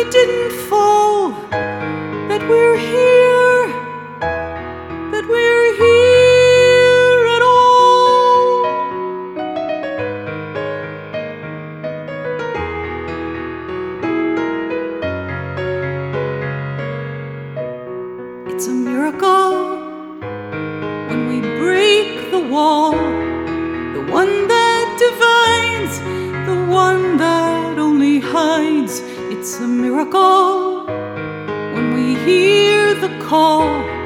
didn't fall, that we're here, that we're here at all. It's a miracle when we break the wall, the one that divides, the one that only hides. It's a miracle when we hear the call